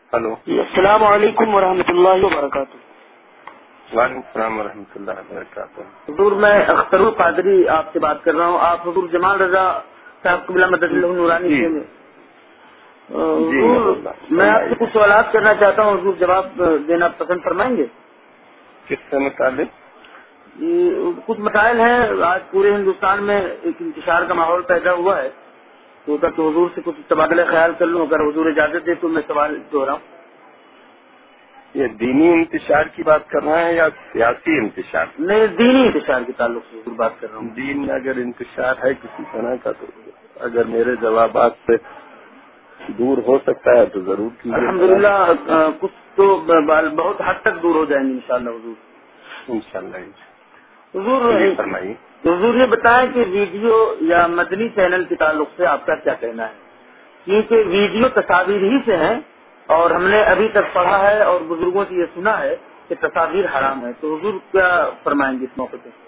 Hello, السلام علیکم ورحمۃ اللہ وبرکاتہ۔ وعلیکم السلام ورحمۃ اللہ وبرکاتہ۔ حضور میں اختر القادری آپ سے بات کر رہا ہوں، آپ حضور جمال رضا صاحب قبلہ مدد اللہ نورانی جی سے جی حضور میں آپ سے کچھ سوالات کرنا چاہتا ہوں، حضور جواب دینا پسند فرمائیں گے؟ کس سے متعلق؟ کچھ مسائل ہیں، آج پورے ہندوستان میں ایک انتشار کا ماحول پیدا ہوا ہے، تو حضور سے کچھ تبادلہ خیال کر لوں، اگر حضور اجازت دے تو میں سوال دوہراؤں۔ یہ دینی انتشار کی بات کر رہے ہیں یا سیاسی انتشار؟ میں دینی انتشار کے تعلق سے حضور بات کر رہا ہوں۔ دین میں اگر انتشار ہے کسی طرح کا تو اگر میرے جوابات سے دور ہو سکتا ہے تو ضرور کیجیے۔ الحمدللہ کچھ تو بہت حد تک دور ہو جائیں گے انشاءاللہ حضور۔ انشاءاللہ حضور فرمائیے۔ حضور یہ بتائیں کہ ویڈیو یا مدنی چینل کے تعلق سے آپ کا کیا کہنا ہے؟ کیونکہ ویڈیو تصاویر ہی سے ہیں، اور ہم نے ابھی تک پڑھا ہے اور بزرگوں سے یہ سنا ہے کہ تصاویر حرام ہے، تو حضور کیا فرمائیں گے اس موقع پہ؟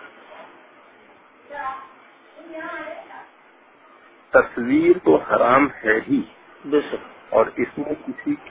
تصویر تو حرام ہے ہی، بے شک اور اس میں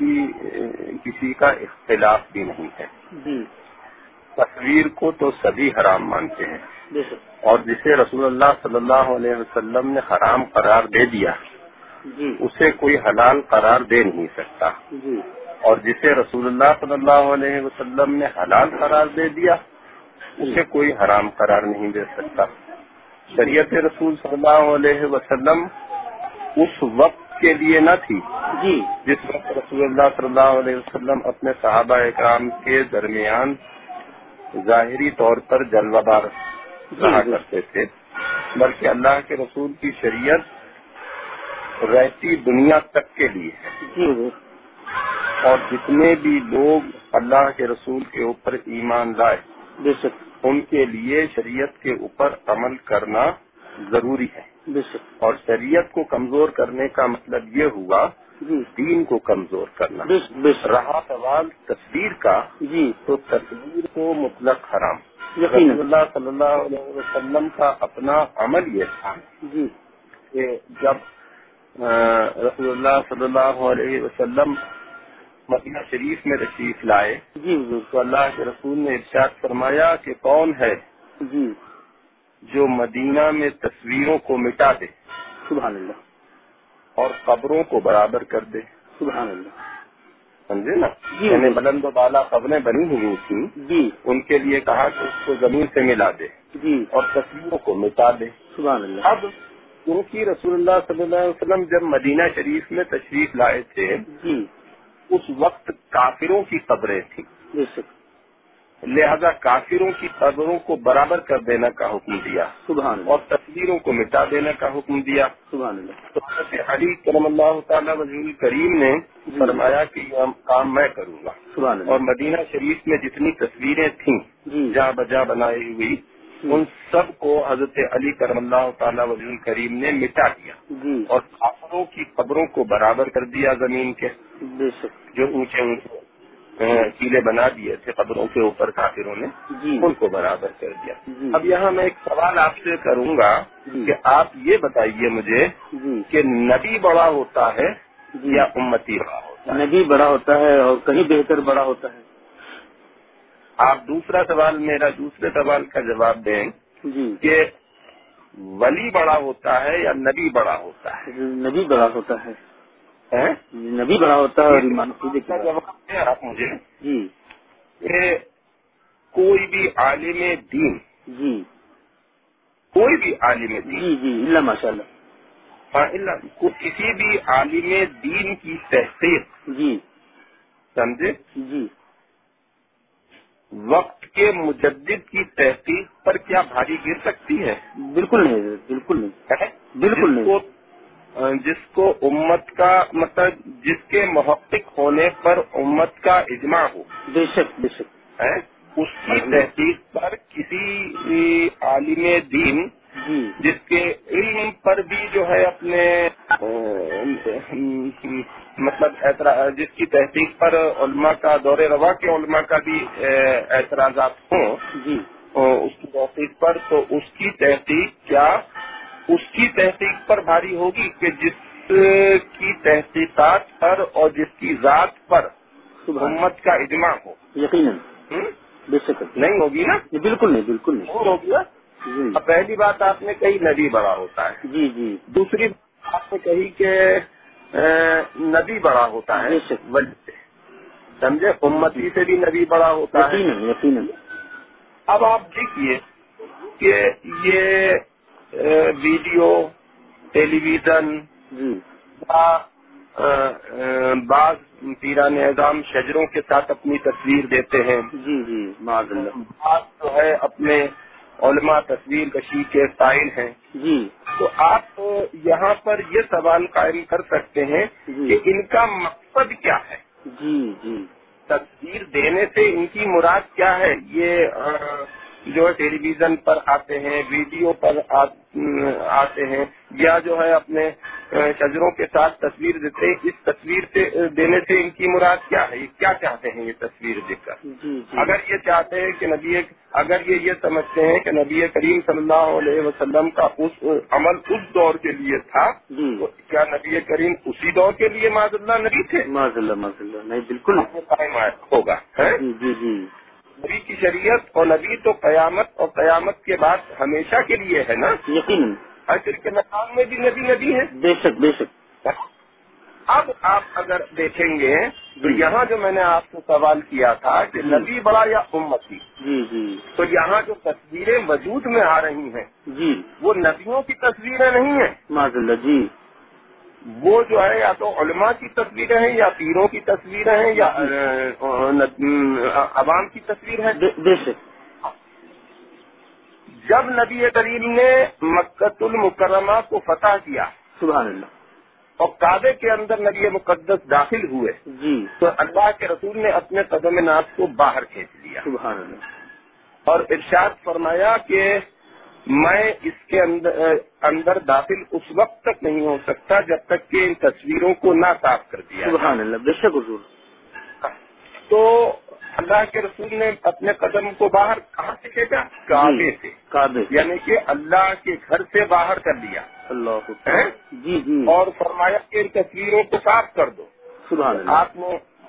کسی کا اختلاف بھی نہیں ہے۔ جی تصویر کو تو سبھی حرام مانتے ہیں، بے شک اور جسے رسول اللہ صلی اللہ علیہ وسلم نے حرام قرار دے دیا جی اسے کوئی حلال قرار دے نہیں سکتا، جی اور جسے رسول اللہ صلی اللہ علیہ وسلم نے حلال قرار دے دیا اسے کوئی حرام قرار نہیں دے سکتا۔ شریعت رسول صلی اللہ علیہ وسلم اس وقت کے لیے نہ تھی جی جس وقت رسول اللہ صلی اللہ علیہ وسلم اپنے صحابہ اکرام کے درمیان ظاہری طور پر جلوہ دار رہا کرتے تھے، بلکہ اللہ کے رسول کی شریعت رہتی دنیا تک کے لیے ہے، جی اور جتنے بھی لوگ اللہ کے رسول کے اوپر ایمان لائے بے شک ان کے لیے شریعت کے اوپر عمل کرنا ضروری ہے، بے شک اور شریعت کو کمزور کرنے کا مطلب یہ ہوا جی دین کو کمزور کرنا۔ بے شک رہا سوال تصویر کا جی تو تصویر کو مطلق حرام۔ یقیناً رسول اللہ صلی اللہ علیہ وسلم کا اپنا عمل یہ تھا جی کہ جب رسول اللہ صلی اللہ علیہ وسلم مدینہ شریف میں تشریف لائے جی حضور تو اللہ کے رسول نے ارشاد فرمایا کہ کون ہے جی جو مدینہ میں تصویروں کو مٹا دے سبحان اللہ اور قبروں کو برابر کر دے۔ سبحان اللہ سمجھے نا؟ جی یعنی بلند و بالا قبریں بنی ہوئی تھیں، جی ان کے لیے کہا کہ اس کو زمین سے ملا دے جی اور تصویروں کو مٹا دے۔ سبحان اللہ اب کیونکہ رسول اللہ صلی اللہ علیہ وسلم جب مدینہ شریف میں تشریف لائے تھے جی اس وقت کافروں کی قبریں تھیں، بے شک لہذا کافروں کی قبروں کو برابر کر دینے کا حکم دیا سبحان اور اللہ تصویروں کو مٹا دینے کا حکم دیا۔ سبحان اللہ تو حضرت علی کرم اللہ تعالی وجہ کریم نے فرمایا کہ یہ کام میں کروں گا، سبحان اور اللہ مدینہ شریف میں جتنی تصویریں تھیں جی جہاں بجا بنائی ہوئی ان سب کو حضرت علی کرم اللہ تعالی وجہ کریم نے مٹا دیا جی اور کافروں کی قبروں کو برابر کر دیا زمین کے، بے شک جو اونچے اونچے قلعے بنا دیے تھے قبروں کے اوپر کافروں نے جی ان کو برابر کر دیا۔ جی اب یہاں میں ایک سوال آپ سے کروں گا جی کہ آپ یہ بتائیے مجھے جی کہ نبی بڑا ہوتا ہے جی یا امتی بڑا ہوتا ہے؟ نبی بڑا ہوتا ہے اور کہیں بہتر بڑا ہوتا ہے۔ آپ دوسرا سوال میرا دوسرے سوال کا جواب دیں جی کہ ولی بڑا ہوتا ہے یا نبی بڑا ہوتا ہے؟ نبی بڑا ہوتا ہے، ہیں؟ نبی بڑا ہوتا ہے اور ایمان اس کا جواب دیں آپ مجھے جی کہ کوئی بھی عالم دین جی کوئی بھی عالم دین جی جی اللہ ماشاء اللہ کسی بھی عالم دین کی تحقیق جی سمجھے جی وقت کے مجدد کی تحقیق پر کیا بھاری گر سکتی ہے؟ بالکل نہیں، بالکل نہیں، بالکل نہیں۔ جس کو امت کا مطلب جس کے محقق ہونے پر امت کا اجماع ہو، بے شک بے شک ہے اس کی تحقیق پر کسی عالم دین جی جس کے علم پر بھی جو ہے اپنے مطلب جس کی تحقیق پر علماء کا دور روا کے علماء کا بھی اعتراضات ہوں جی اس کی تحقیق پر، تو اس کی تحقیق کیا اس کی تحقیق پر بھاری ہوگی کہ جس کی تحقیقات پر اور جس کی ذات پر امت کا اجماع ہو. یقیناً بے شک نہیں ہوگی نا؟ بالکل نہیں، بالکل نہیں. اور ہوگی نا؟ اب پہلی بات آپ نے کہی نبی بڑا ہوتا ہے. جی جی. دوسری بات آپ نے کہی کہ نبی بڑا ہوتا ہے. بے شک. سمجھے؟ امتی سے بھی نبی بڑا ہوتا ہے. یقیناً یقیناً. اب آپ دیکھیے کہ یہ ویڈیو، ٹیلی ویژن، جی بعض پیران اعظام شجروں کے ساتھ اپنی تصویر دیتے ہیں. جی جی معاذ اللہ. بعض جو ہے اپنے علماء تصویر کشی کے قائل ہیں. جی تو آپ یہاں پر یہ سوال قائم کر سکتے ہیں جی کہ ان کا مقصد کیا ہے؟ جی جی تصویر دینے سے ان کی مراد کیا ہے؟ یہ جو ٹیلی ویژن پر آتے ہیں، ویڈیو پر آتے ہیں، یا جو ہے اپنے شجروں کے ساتھ تصویر دیتے ہیں، اس تصویر سے دینے سے ان کی مراد کیا ہے؟ یہ کیا چاہتے ہیں یہ تصویر دے کر؟ جی جی. اگر یہ چاہتے ہیں کہ اگر یہ سمجھتے ہیں کہ نبی کریم صلی اللہ علیہ وسلم کا اس عمل اس دور کے لیے تھا، جی تو کیا نبی کریم اسی دور کے لیے معاذ اللہ نبی تھے؟ معاذ اللہ معاذ اللہ. نہیں بالکل. قائم ہوگا ہے جی جی جی. نبی کی شریعت اور نبی تو قیامت اور قیامت کے بعد ہمیشہ کے لیے ہے نا. یقیناً. حشر کے میدان میں بھی نبی ہے. بے شک بے شک. اب آپ اگر دیکھیں گے تو یہاں جو میں نے آپ سے سوال کیا تھا کہ نبی بڑا یا امتی، جی جی تو یہاں جو تصویریں وجود میں آ رہی ہیں جی وہ نبیوں کی تصویریں نہیں ہیں. معاذ اللہ. جی وہ جو ہے یا تو علماء کی تصویریں ہیں، یا پیروں کی تصویریں ہیں، یا عوام کی تصویر ہے. بے شک. جب نبی کریم نے مکۃ المکرمہ کو فتح کیا سبحان اللہ. اور کعبے کے اندر نبی مقدس داخل ہوئے جی تو اللہ کے رسول نے اپنے قدم ناز کو باہر کھینچ لیا سبحان اللہ. اور ارشاد فرمایا کہ میں اس کے اندر داخل اس وقت تک نہیں ہو سکتا جب تک کہ ان تصویروں کو نہ صاف کر دیا. سبحان اللہ. بے شک حضور. تو اللہ کے رسول نے اپنے قدم کو باہر کہاں سے کھینچا؟ کعبے سے. کعبے. یعنی کہ اللہ کے گھر سے باہر کر دیا. اللہ. جی جی. اور فرمایا کہ ان تصویروں کو صاف کر دو. سبحان اللہ. آپ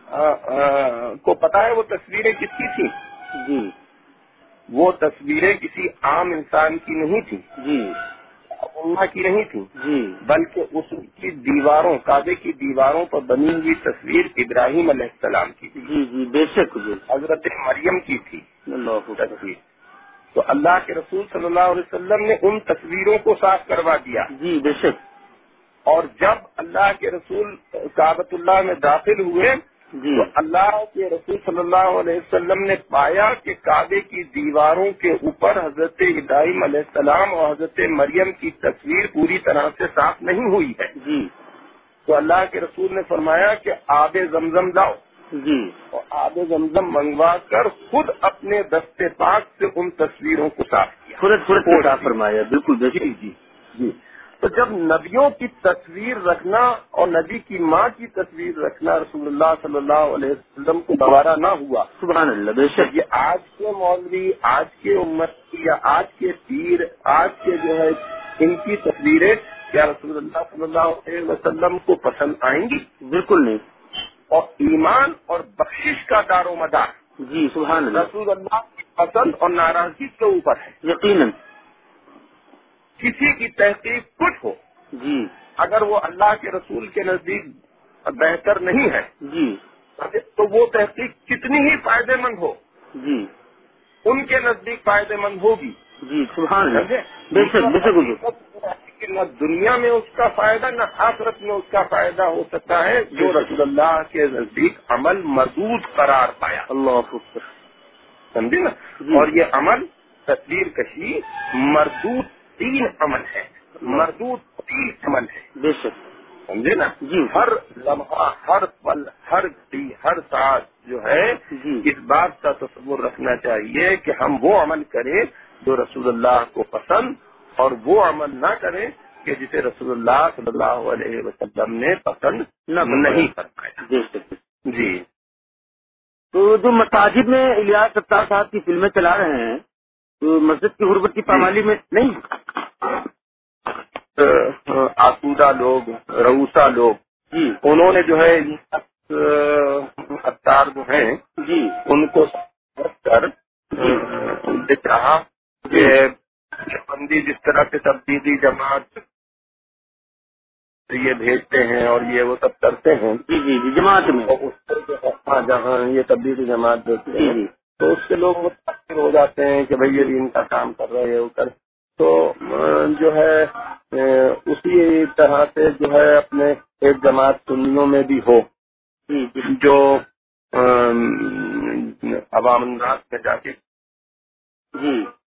نے کو پتا ہے وہ تصویریں کس کی تھیں؟ جی وہ تصویریں کسی عام انسان کی نہیں تھیں. جی اللہ کی نہیں تھیں. جی بلکہ اس کی دیواروں، کعبے کی دیواروں پر بنی ہوئی تصویر ابراہیم علیہ السلام کی تھی. جی جی بے شک. حضرت مریم کی تھی اللہ. تصویر. تو اللہ کے رسول صلی اللہ علیہ وسلم نے ان تصویروں کو صاف کروا دیا. جی بے شک. اور جب اللہ کے رسول کعبۃ اللہ میں داخل ہوئے جی تو اللہ کے رسول صلی اللہ علیہ وسلم نے پایا کہ کعبے کی دیواروں کے اوپر حضرت ابراہیم علیہ السلام اور حضرت مریم کی تصویر پوری طرح سے صاف نہیں ہوئی ہے. جی تو اللہ کے رسول نے فرمایا کہ آب زمزم لاؤ. جی اور آب زمزم منگوا کر خود اپنے دستے پاک سے ان تصویروں کو صاف کیا. خود صاف فرمایا. بالکل بے شک. جی جی جی. تو جب نبیوں کی تصویر رکھنا اور نبی کی ماں کی تصویر رکھنا رسول اللہ صلی اللہ علیہ وسلم کو دوبارہ نہ ہوا. سبحان اللہ. بے شک. یہ آج کے مولوی، آج کے امتی یا آج کے پیر، آج کے جو ہے ان کی تصویریں کیا رسول اللہ صلی اللہ علیہ وسلم کو پسند آئیں گی؟ بالکل نہیں. اور ایمان اور بخشش کا دار و مدار جی سبحان اللہ. رسول اللہ کی پسند اور ناراضگی کے اوپر ہے. یقیناً. کسی کی تحقیق کچھ ہو، جی اگر وہ اللہ کے رسول کے نزدیک بہتر نہیں ہے جی تو وہ تحقیق کتنی ہی فائدے مند ہو جی ان کے نزدیک فائدے مند ہوگی. جی سبحان اللہ. سمجھے؟ بے شک بے شک. نہ دنیا میں اس کا فائدہ نہ آخرت میں اس کا فائدہ ہو سکتا ہے جو رسول اللہ کے نزدیک عمل مردود قرار پایا. اللہ اکبر. سمجھے نا؟ اور یہ عمل تصویر کشی مردود تین عمل ہے. مردود تین عمل ہے. بے شک. سمجھے نا؟ جی. ہر لمحہ، ہر پل، ہر گھڑی، ہر ساتھ جو ہے جی. اس بات کا تصور رکھنا چاہیے کہ ہم وہ عمل کریں جو رسول اللہ کو پسند، اور وہ عمل نہ کریں کہ جسے رسول اللہ صلی اللہ علیہ وسلم نے پسند نہیں فرمایا. بے شک. جی. تو جو مساجد میں الیاس ستار صاحب کی فلمیں چلا رہے ہیں تو مسجد کی غربت کی پامالی میں نہیں آسودہ لوگ، رؤوسا لوگ، جی انہوں نے جو ہے اتار جو ہیں جی ان کو رکھ کر کہا کہ بندی جس طرح سے تبدیلی جماعت یہ بھیجتے ہیں اور یہ وہ سب کرتے ہیں، جی جی جی جماعت میں، اور اس پر جو ہے جہاں یہ تبدیلی جماعت بھیجتے ہیں جی تو اس سے لوگ متاثر ہو جاتے ہیں کہ بھئی یہ دین کا کام کر رہے ہیں، وہ کر تو جو ہے اسی طرح سے جو ہے اپنے ایک جماعت سنیوں میں بھی ہو جی جی جو عوام الناس میں جا کے جی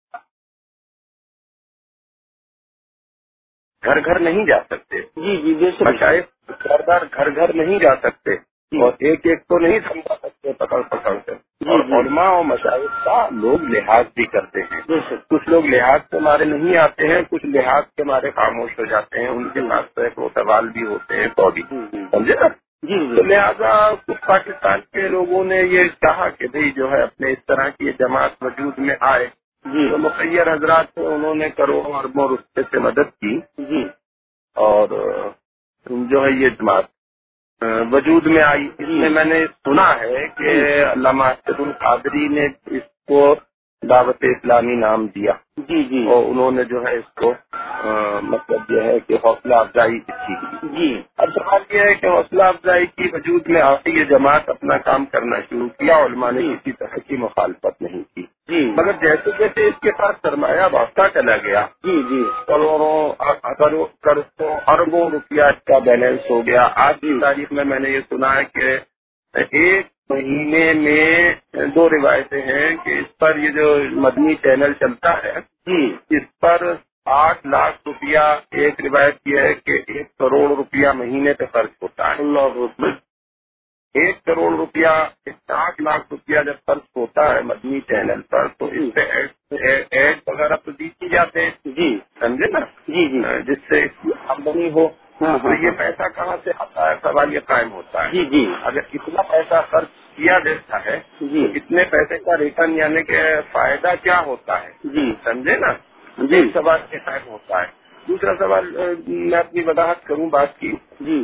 گھر گھر نہیں جا سکتے، جی جی بے شک، مشائخ گھر گھر نہیں جا سکتے جی اور ایک ایک کو نہیں سمجھا سکتے پکڑ پکڑ کر، جی اور جی علماء و مشائخ کا لوگ لحاظ بھی کرتے ہیں۔ بے شک، کچھ لوگ لحاظ کے مارے نہیں آتے ہیں، کچھ لحاظ کے مارے خاموش ہو جاتے ہیں، ان کے پاس سینکڑوں سوال بھی ہوتے ہیں تو بھی جی سمجھے نا۔ جی تو لہذا کچھ پاکستان کے لوگوں نے یہ کہا کہ بھئی جو ہے اپنے اس طرح کی جماعت وجود میں آئے جی تو مخیر حضرات سے انہوں نے کروڑوں اربوں روپے سے مدد کی جی اور جو ہے یہ جماعت وجود میں آئی۔ اس میں میں نے سنا ہے کہ علامہ اسد القادری نے اس کو دعوت اسلامی نام دیا جی جی اور انہوں نے جو ہے اس کو مطلب یہ ہے کہ حوصلہ افزائی کی۔ جی اب سوال یہ ہے کہ حوصلہ افزائی کی وجود میں آتی یہ جماعت اپنا کام کرنا شروع کیا، علماء نے کسی طرح کی مخالفت نہیں کی، جی مگر جیسے جیسے اس کے پاس سرمایہ بڑھتا چلا گیا، جی جی کروڑوں اربوں روپیہ اس کا بیلنس ہو گیا۔ آج کی تاریخ میں نے یہ سنا ہے کہ ایک مہینے میں 2 روایتیں ہیں کہ اس پر یہ جو مدنی چینل چلتا ہے جی اس پر 8 لاکھ روپیہ، ایک روایت یہ ہے کہ 1 کروڑ روپیہ مہینے پہ خرچ ہوتا ہے۔ اللہ اکبر، 1 کروڑ روپیہ، 8 لاکھ روپیہ جب خرچ ہوتا ہے مدنی چینل پر تو اس پہ ایڈ وغیرہ تو دی جاتے ہیں، جی سمجھے نا، جی جی جس سے اس کی آمدنی ہو۔ ہاں تو یہ پیسہ کہاں سے آتا ہے، سوال یہ قائم ہوتا ہے۔ جی جی اگر اتنا پیسہ خرچ کیا جاتا ہے جی تو اتنے پیسے کا ریٹرن یعنی کہ فائدہ کیا ہوتا ہے، جی سمجھے نا۔ جی ایک سوال یہ قائم ہوتا ہے۔ دوسرا سوال میں اپنی وضاحت کروں بات کی، جی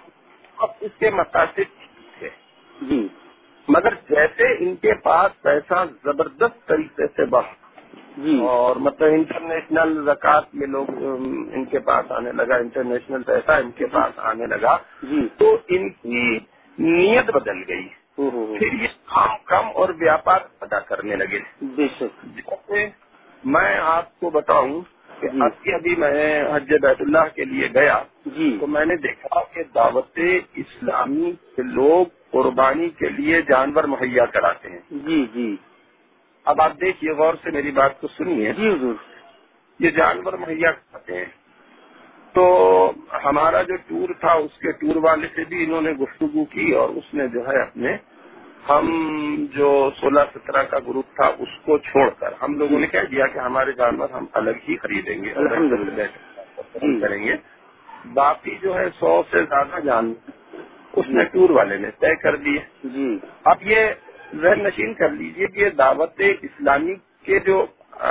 اب اس کے مقاصد تھے، جی مگر جیسے ان کے پاس پیسہ زبردست طریقے سے بڑھا جی اور مطلب انٹرنیشنل زکوٰۃ یہ لوگ ان کے پاس آنے لگا، انٹرنیشنل پیسہ ان کے پاس آنے لگا جی تو ان کی نیت بدل گئی، پھر یہ کم اور ویاپار ادا کرنے لگے۔ بے شک، جیسے میں آپ کو بتاؤں کہ جی ابھی میں حج بیت اللہ کے لیے گیا جی تو میں نے دیکھا کہ دعوت اسلامی کے لوگ قربانی کے لیے جانور مہیا کراتے ہیں۔ جی جی اب آپ دیکھیے غور سے میری بات کو سنیے، جی حضور، یہ جانور مہیا کراتے ہیں تو ہمارا جو ٹور تھا اس کے ٹور والے سے بھی انہوں نے گفتگو کی اور اس نے جو ہے اپنے ہم جو 16-17 کا گروپ تھا اس کو چھوڑ کر ہم لوگوں نے کہہ دیا کہ ہمارے جانور ہم الگ ہی خریدیں گے، الحمدللہ، پسند کریں گے۔ باقی جو ہے 100 سے زیادہ جانور اس جی نے ٹور والے نے طے کر دیے۔ جی اب یہ ذہن نشین کر لیجئے کہ دعوت اسلامی کے جو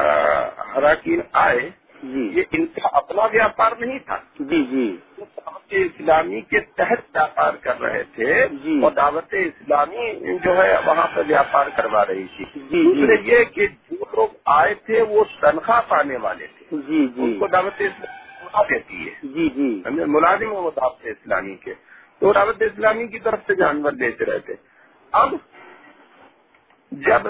اراکین آئے جی یہ ان کا اپنا ویاپار نہیں تھا، جی جی وہ دعوت اسلامی کے تحت ویاپار کر رہے تھے جی اور دعوت اسلامی جو ہے وہاں پہ ویاپار کروا رہی تھی۔ جی دوسرے یہ کہ جو لوگ آئے تھے وہ تنخواہ پانے والے تھے، جی ان جی کو دعوت اسلامی دیتی ہے، جی جی ملازم ہیں وہ دعوت اسلامی کے، تو دعوت اسلامی کی طرف سے جانور بیچ رہے تھے۔ اب جب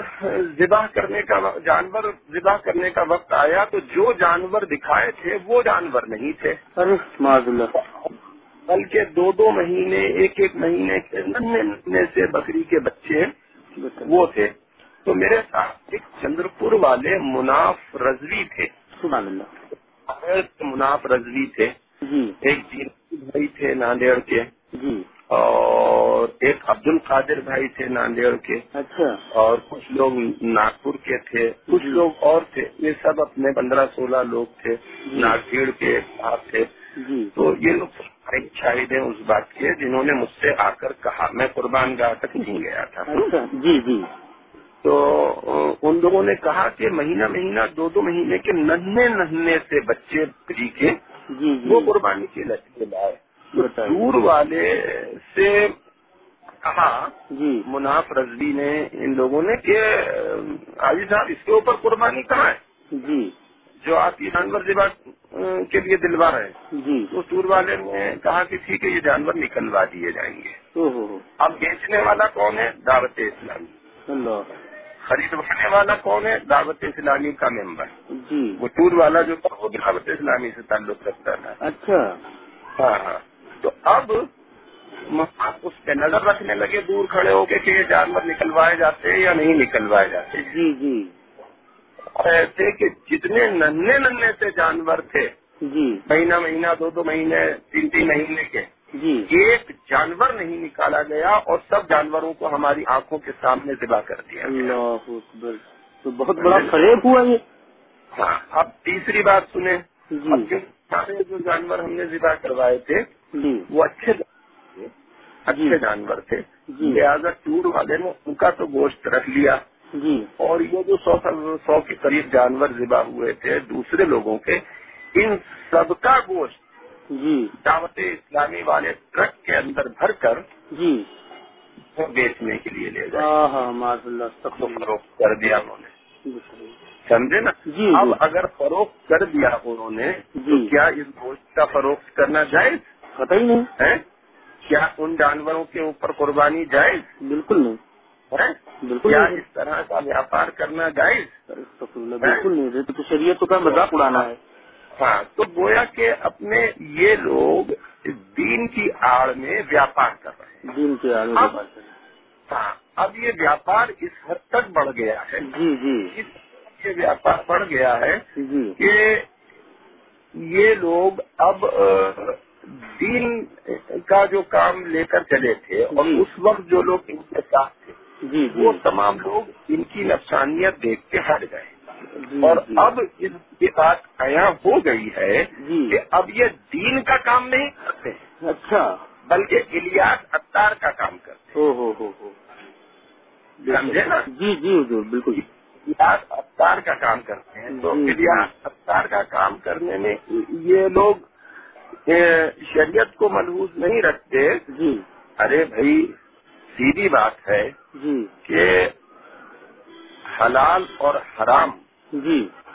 جانور ذبح کرنے کا وقت آیا تو جو جانور دکھائے تھے وہ جانور نہیں تھے، ارے معاذ اللہ، بلکہ 2 مہینے 1 مہینے کے ننھے سے بکری کے بچے وہ تھے۔ تو میرے ساتھ ایک چندرپور والے مناف رضوی تھے، سبحان اللہ، مناف رضوی تھے، جی ایک جینتی بھائی تھے ناندیڑ کے جی اور ایک عبد القادر بھائی تھے ناندیڑ کے، اچھا، اور کچھ لوگ ناگپور کے تھے، کچھ جی لوگ اور تھے، یہ سب اپنے 15-16 لوگ تھے، جی ناگپور کے آپ تھے۔ جی تو یہ لوگ شاہد ہیں اس بات کے جنہوں نے مجھ سے آ کر کہا، میں قربان گاہ تک نہیں گیا تھا، اچھا، جی جی تو ان لوگوں نے کہا کہ مہینہ 2 مہینے کے ننھے سے بچے بکری کے جی وہ قربانی کے لیے لائے. دور والے سے کہا جی مناف رضوی نے ان لوگوں نے کہ حاجی صاحب اس کے اوپر قربانی کہاں ہے جی جو آپ یہ جانور ذبح کے لیے دلوا رہے ہیں. جی تو دور والے نے کہا کہ ٹھیک ہے یہ جانور نکلوا دیے جائیں گے. اب بیچنے والا کون ہے؟ دعوت اسلامی. اللہ. خریدوانے والا کون ہے؟ دعوت اسلامی کا ممبر. جی وہ ٹور والا جو تھا وہ بھی دعوت اسلامی سے تعلق رکھتا تھا. اچھا. ہاں. تو اب اس پہ نظر رکھنے لگے دور کھڑے ہو کے کہ یہ جانور نکلوائے جاتے یا نہیں نکلوائے جاتے. جی جی ایسے کہ جتنے ننھے سے جانور تھے جی مہینہ 2 مہینے 3 مہینے کے جی ایک جانور نہیں نکالا گیا اور سب جانوروں کو ہماری آنکھوں کے سامنے ذبح کر دیا. اللہ اکبر. تو بہت بڑا فریب ہوا یہ. ہاں. اب تیسری بات سنیں. جی اب سارے جو جانور ہم نے ذبح کروائے تھے جی وہ اچھے جانور تھے. جی لہٰذا ٹور والے نے ان کا تو گوشت رکھ لیا جی اور یہ جو 100 کے قریب جانور ذبح ہوئے تھے دوسرے لوگوں کے ان سب کا گوشت جی دعوت اسلامی والے ٹرک کے اندر بھر کر جی وہ بیچنے کے لیے لے گئے. ہاں ماشاء اللہ. تو فروخت کر دیا انہوں نے. سمجھے نا. جی اب اگر فروخت کر دیا انہوں نے تو کیا اس گوشت کا فروخت کرنا جائز پتہ ہی نہیں ہے؟ کیا ان جانوروں کے اوپر قربانی جائز بالکل نہیں ہے؟ بالکل کیا نہیں. اس طرح کا ویاپار کرنا جائز؟ بالکل نہیں. تو شریعت کا مذاق اڑانا ہے. ہاں. تو گویا کہ اپنے یہ لوگ دین کی آڑ میں ویاپار کر رہے ہیں. دین کے آگے ہاں. اب یہ ویاپار اس حد تک بڑھ گیا ہے. جی جی یہ ویاپار بڑھ گیا ہے جی کہ یہ لوگ اب دین کا جو کام لے کر چلے تھے اور اس وقت جو لوگ ان کے ساتھ تھے جی وہ تمام لوگ ان کی نفسانیت دیکھ کے ہٹ گئے. اور اب اس کی بات عیاں ہو گئی ہے کہ اب یہ دین کا کام نہیں کرتے ہیں. اچھا. بلکہ الیاس عطار کا کام کرتے ہیں. ہو سمجھے نا. جی جی حضور بالکل. الیاس عطار کا کام کرتے ہیں. تو الیاس عطار کا کام کرنے میں یہ لوگ شریعت کو ملحوظ نہیں رکھتے. جی ارے بھائی سیدھی بات ہے جی کہ حلال اور حرام جی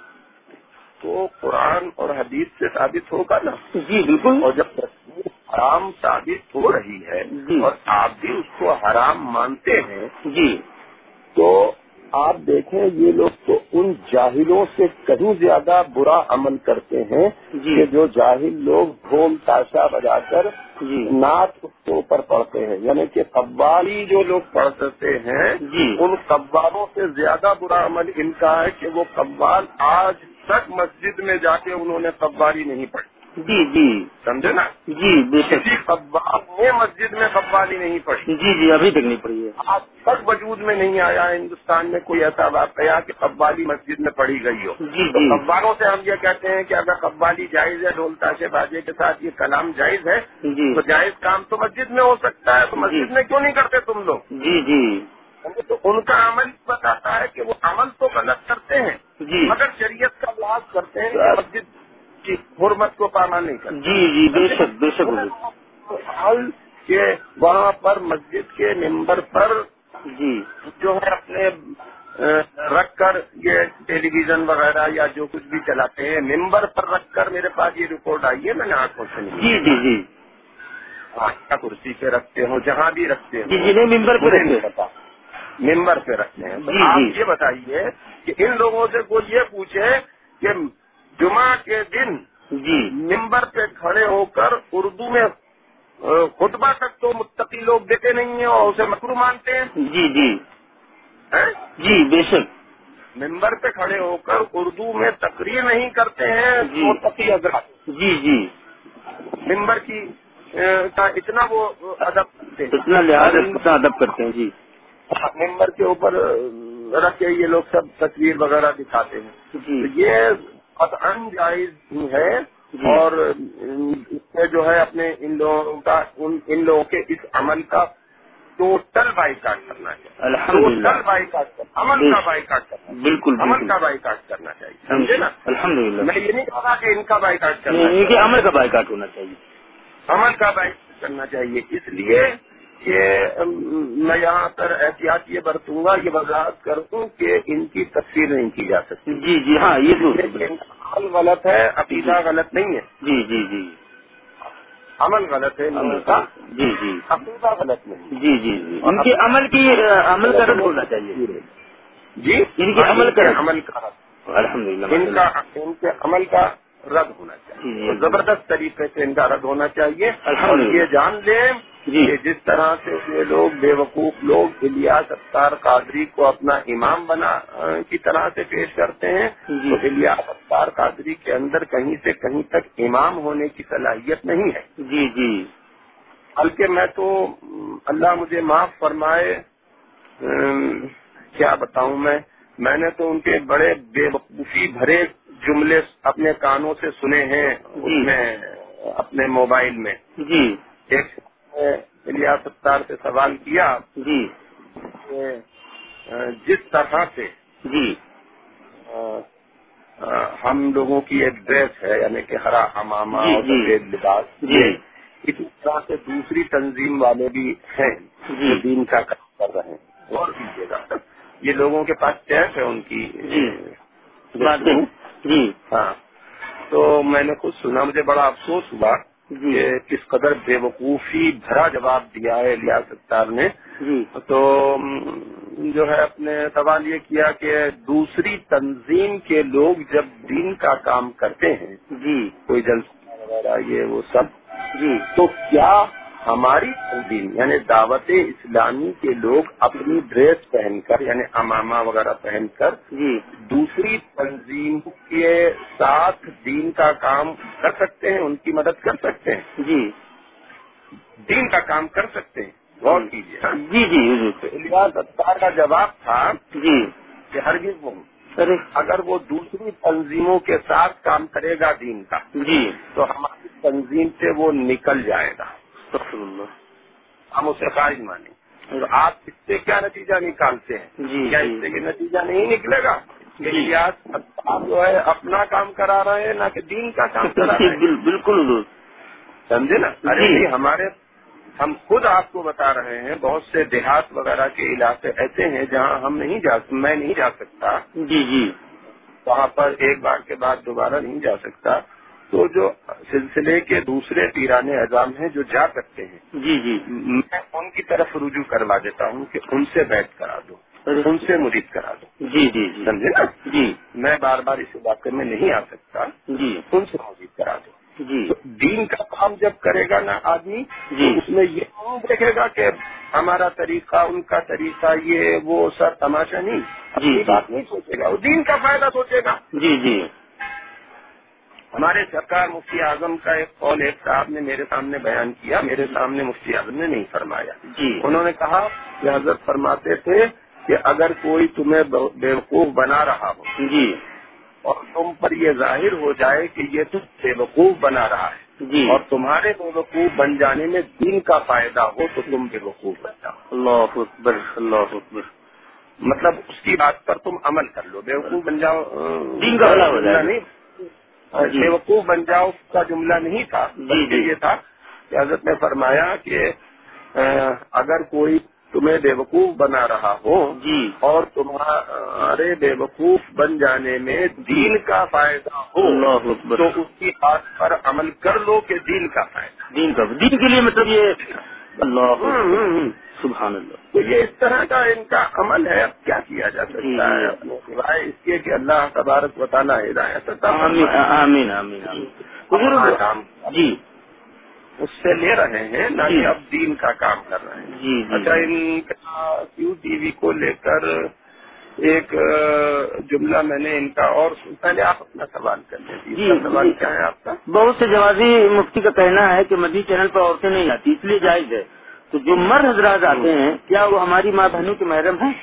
تو قرآن اور حدیث سے ثابت ہوگا نا. جی بالکل. اور جب تصویر حرام ثابت ہو رہی ہے اور آپ بھی اس کو حرام مانتے ہیں جی تو آپ دیکھیں یہ لوگ تو ان جاہلوں سے کہیں زیادہ برا عمل کرتے ہیں کہ جو جاہل لوگ ڈھول تاشا بجا کر نعت اس کے اوپر پڑھتے ہیں. یعنی کہ قوالی جو لوگ پڑھتے ہیں ان قوالوں سے زیادہ برا عمل ان کا ہے کہ وہ قوال آج تک مسجد میں جا کے انہوں نے قوالی نہیں پڑھی. جی جی سمجھے نا. جی بے شک. کسی قوال نے مسجد میں قوالی نہیں پڑھی. جی جی ابھی تک نہیں پڑھی ہے. آج تک وجود میں نہیں آیا ہندوستان میں کوئی ایسا واقعہ کہ قوالی مسجد میں پڑھی گئی ہو. تو قوالوں سے ہم یہ کہتے ہیں کہ اگر قوالی جائز ہے ڈھول تاشے باجے کے ساتھ یہ کلام جائز ہے تو جائز کام تو مسجد میں ہو سکتا ہے. تو مسجد میں کیوں نہیں کرتے تم لوگ؟ جی جی تو ان کا عمل بتاتا ہے کہ وہ عمل تو غلط کرتے ہیں مگر شریعت کا لحاظ کرتے ہیں کہ مسجد کی حرمت کو پامال نہیں کرتے. جی جی بے شک بے شک. حال کہ وہاں پر مسجد کے ممبر پر جی جو ہے اپنے رکھ کر یہ ٹیلی ویژن وغیرہ یا جو کچھ بھی چلاتے ہیں ممبر پر رکھ کر میرے پاس یہ رپورٹ آئی ہے میں نے آنکھوں سے نہیں. جی جی جی کرسی پہ رکھتے ہوں جہاں بھی رکھتے ہیں جی جی ممبر پہ رکھتے ممبر پہ رکھتے ہیں. تو آپ یہ بتائیے کہ ان لوگوں سے کوئی یہ پوچھے کہ جمعہ کے دن ممبر پہ کھڑے ہو کر اردو میں خطبہ تک تو متقی لوگ دیتے نہیں ہیں اور اسے مکروہ مانتے ہیں. جی جی جی بے شک. ممبر پہ کھڑے ہو کر اردو میں تقریر نہیں کرتے ہیں متقی حضرات. جی جی ممبر کی کا اتنا وہ ادب کرتے ہیں, اتنا لحاظ اتنا ادب کرتے ہیں. جی ممبر کے اوپر رکھ کے یہ لوگ سب تصویر وغیرہ دکھاتے ہیں. تو یہ قطعاً جائز ہے اور اس میں جو ہے اپنے ان لوگوں کے اس عمل کا ٹوٹل بائیکاٹ کرنا چاہیے، الحمدللہ، ٹوٹل بائیکاٹ کرنا، عمل کا بائیکاٹ کرنا، بالکل عمل کا بائیکاٹ کرنا چاہیے، سمجھے نا؟ الحمدللہ، میں یہ نہیں کہا کہ ان کا بائیکاٹ کرنا نہیں چاہیے، کہ عمل کا بائیکاٹ ہونا چاہیے، عمل کا بائیکاٹ کرنا چاہیے، اس لیے کہ میں یہاں پر احتیاط یہ برتوں گا، یہ وضاحت کروں کہ ان کی تفسیر نہیں کی جا سکتی، جی جی ہاں یہ تو عمل غلط ہے، عقیدہ غلط نہیں ہے، جی جی جی عمل غلط ہے ان لوگوں کا، جی جی عقیدہ غلط نہیں، جی جی جی ان کے عمل کا رد ہونا چاہیے، جی ان کے عمل کا رد، عمل کا الحمدللہ، ان کے عمل کا رد ہونا چاہیے، اور زبردست طریقے سے ان کا رد ہونا چاہیے، اور یہ جان لیں کہ جس طرح سے یہ لوگ بیوقوف لوگ الیاس ستار قادری کو اپنا امام کی طرح سے پیش کرتے ہیں، تو الیاس ستار قادری کے اندر کہیں سے کہیں تک امام ہونے کی صلاحیت نہیں ہے، جی جی بلکہ میں تو اللہ مجھے معاف فرمائے، کیا بتاؤں میں نے تو ان کے بڑے بے وقوفی بھرے جملے اپنے کانوں سے سنے ہیں، اس میں اپنے موبائل میں، جی ایک الیاس ستار سے سوال کیا جی کہ جس طرح سے جی ہم لوگوں کی ایک ڈریس ہے، یعنی کہ ہرا امامہ اور جی سفید لباس، جی اسی طرح سے دوسری تنظیم والے بھی ہیں جی جو دین کا کام کر رہے ہیں، غور کیجیے گا، یہ لوگوں کے پاس ٹیپ ہے ان کی، جی باتیں، جی ہاں، تو میں نے خود سنا، مجھے بڑا افسوس ہوا جی کہ کس قدر بے وقوفی بھرا جواب دیا ہے الیاس ستار نے، جی تو جو ہے اپنے سوال یہ کیا کہ دوسری تنظیم کے لوگ جب دین کا کام کرتے ہیں، جی کوئی جلسہ وغیرہ یہ وہ سب، جی تو کیا ہماری تنظیم یعنی دعوت اسلامی کے لوگ اپنی ڈریس پہن کر یعنی امامہ وغیرہ پہن کر جی دوسری تنظیم کے ساتھ دین کا کام کر سکتے ہیں، ان کی مدد کر سکتے ہیں، جی دین کا کام کر سکتے ہیں؟ غور کیجیے، ہاں؟ جی جی تو الیاس ستار کا جواب تھا جی کہ ہرگز نہیں، ارے اگر وہ دوسری تنظیموں کے ساتھ کام کرے گا دین کا جی تو ہماری تنظیم سے وہ نکل جائے گا، استغفر اللہ، ہم اسے خارج مانیں۔ تو آپ اس سے کیا نتیجہ نکالتے ہیں؟ جی کیا جی اس سے یہ نتیجہ نہیں نکلے گا کہ جی الیاس ستار جو ہے اپنا کام کرا رہے ہیں نہ کہ دین کا کام کرا رہے ہیں؟ بالکل حضور، سمجھے نا؟ ارے جی بھائی ہم خود آپ کو بتا رہے ہیں، بہت سے دیہات وغیرہ کے علاقے ایسے ہیں جہاں میں نہیں جا سکتا، جی جی وہاں پر ایک بار کے بعد دوبارہ نہیں جا سکتا، تو جو سلسلے کے دوسرے پیران اعظام ہیں جو جا سکتے ہیں، جی جی میں ان کی طرف رجوع کروا دیتا ہوں کہ ان سے بیعت کرا دو، ان سے مرید کرا دو، جی جی جی سمجھے نا؟ جی میں بار بار اس علاقے میں نہیں آ سکتا، جی ان سے مرید کرا دو۔ جی تو دین کا کام جب کرے گا نا آدمی، تو جی اس میں یہ نہیں دیکھے گا کہ ہمارا طریقہ ان کا طریقہ یہ وہ سر تماشا نہیں، جی اپنی بات نہیں سوچے گا، وہ دین کا فائدہ سوچے گا۔ جی جی ہمارے سرکار مفتی اعظم کا ایک قول ایک صاحب نے میرے سامنے بیان کیا، میرے سامنے مفتی اعظم نے نہیں فرمایا، جی انہوں نے کہا کہ حضرت فرماتے تھے کہ اگر کوئی تمہیں بیوقوف بنا رہا ہو جی اور تم پر یہ ظاہر ہو جائے کہ یہ تو بیوقوف بنا رہا ہے جی اور تمہارے بیوقوف بن جانے میں دین کا فائدہ ہو تو تم بیوقوف بن جاؤ، اللہ اکبر، اللہ اکبر، مطلب اس کی بات پر تم عمل کر لو، بیوقوف بن جاؤ دین کا بھلا ہو جملہ جائے گا، نہیں، جی بیوقوف بن جاؤ کا جملہ نہیں تھا، جی بلکہ جی یہ تھا کہ حضرت نے فرمایا کہ اگر کوئی تمہیں بیوقوف بنا رہا ہو جی اور تمہارے بیوقوف بن جانے میں دین کا فائدہ ہو اللہ اکبر، تو اس کی بات پر عمل کر لو کہ دین کا فائدہ۔ دین کے لیے مطلب یہ، اللہ اکبر، سبحان اللہ، تو یہ اس طرح کا ان کا عمل ہے، اب کیا کیا جا جی سکتا جی ہے اپنے سوائے اس کے کہ اللہ تبارک و تعالیٰ ہدایت عطا آمین فرمائے۔ آمین آمین آمین، اپنا حضور کام جی اس سے لے رہے ہیں نہ جی کہ اب دین کا کام کر رہے ہیں۔ جی جی اچھا، ان کا کیو ٹی وی کو لے کر ایک جملہ میں نے ان کا اور پہلے آپ اپنا سوال کر لیں، جی تیسرا سوال کیا ہے آپ کا؟ بہت سے جوازی مفتی کا کہنا ہے کہ مدنی چینل پر عورتیں نہیں آتی، اس لیے جائز ہے، تو جو مرد حضرات آتے ہیں کیا وہ ہماری ماں بہنوں کے محرم ہیں؟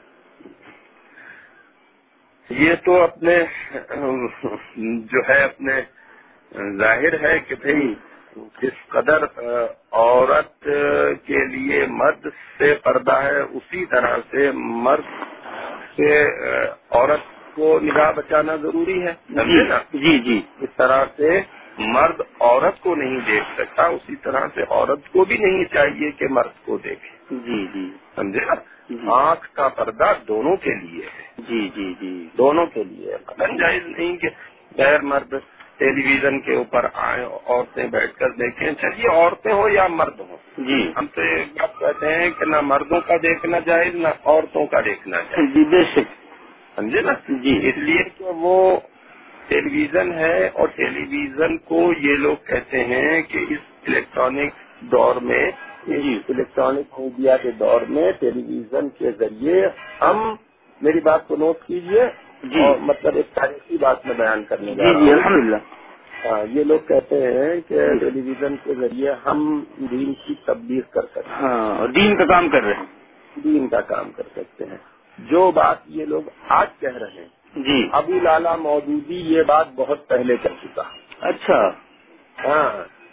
یہ تو اپنے جو ہے اپنے ظاہر ہے کہ بھئی جی جس قدر عورت کے لیے مرد سے پردہ ہے اسی طرح سے مرد سے عورت کو نگاہ بچانا ضروری ہے، سمجھے نا؟ جی جی اس طرح سے مرد عورت کو نہیں دیکھ سکتا، اسی طرح سے عورت کو بھی نہیں چاہیے کہ مرد کو دیکھے، جی جی سمجھے نا؟ آنکھ کا پردہ دونوں کے لیے ہے، جی جی جی دونوں کے لیے ہے۔ قطعاً جائز نہیں کہ غیر مرد ٹیلی ویژن کے اوپر آئیں، عورتیں بیٹھ کر دیکھیں، چلیے عورتیں ہوں یا مرد ہوں، جی ہم تو یہ بات کہتے ہیں کہ نہ مردوں کا دیکھنا جائز نہ عورتوں کا دیکھنا جائز، جی بے شک سمجھے نا؟ جی اس لیے کہ وہ ٹیلی ویژن ہے، اور ٹیلی ویژن کو یہ لوگ کہتے ہیں کہ اس الیکٹرانک دور میں، جی الیکٹرانک میڈیا کے دور میں ٹیلی ویژن کے ذریعے ہم، میری بات کو نوٹ کیجئے، جی اور مطلب ایک تاریخی بات میں بیان کرنے جا جی رہا جی ہوں۔ الحمدللہ یہ لوگ کہتے ہیں کہ ٹیلی ویژن کے ذریعے ہم دین کی تبلیغ کر سکتے ہیں، ہاں، اور دین کا کام کر رہے ہیں۔ دین کا کام کر سکتے ہیں۔ جو بات یہ لوگ آج کہہ رہے ہیں، جی ابو لالا مودودی یہ بات بہت پہلے کر چکا۔ اچھا ہاں،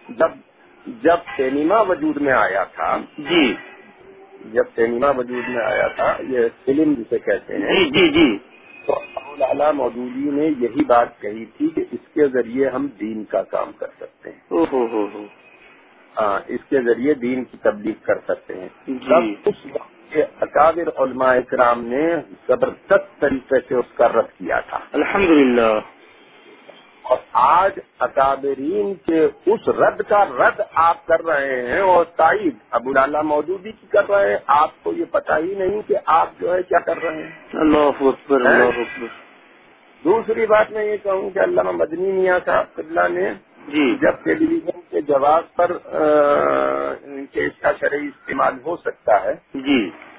جب سینما وجود میں آیا تھا، جی جب سینما وجود میں آیا تھا، یہ فلم جسے کہتے ہیں، جی جی جی تو ابو لالا مودودی نے یہی بات کہی تھی کہ اس کے ذریعے ہم دین کا کام کر سکتے ہیں، او ہو ہاں، اس کے ذریعے دین کی تبلیغ کر سکتے ہیں۔ جی تب اس وقت کے اکابر علماء اکرام نے زبردست طریقے سے اس کا رد کیا تھا، الحمدللہ۔ اور آج اکابرین کے اس رد کا رد آپ کر رہے ہیں، اور تائید ابو لالا مودودی کی کر رہے ہیں۔ آپ کو یہ پتہ ہی نہیں کہ آپ جو ہے کیا کر رہے ہیں۔ اللہ اکبر اللہ اکبر۔ دوسری بات میں یہ کہوں کہ علامہ مدنی میاں صاحب قبلہ نے جی جب ٹیلی ویژن کے جواز پر کہ اس کا شرعی استعمال ہو سکتا ہے، جی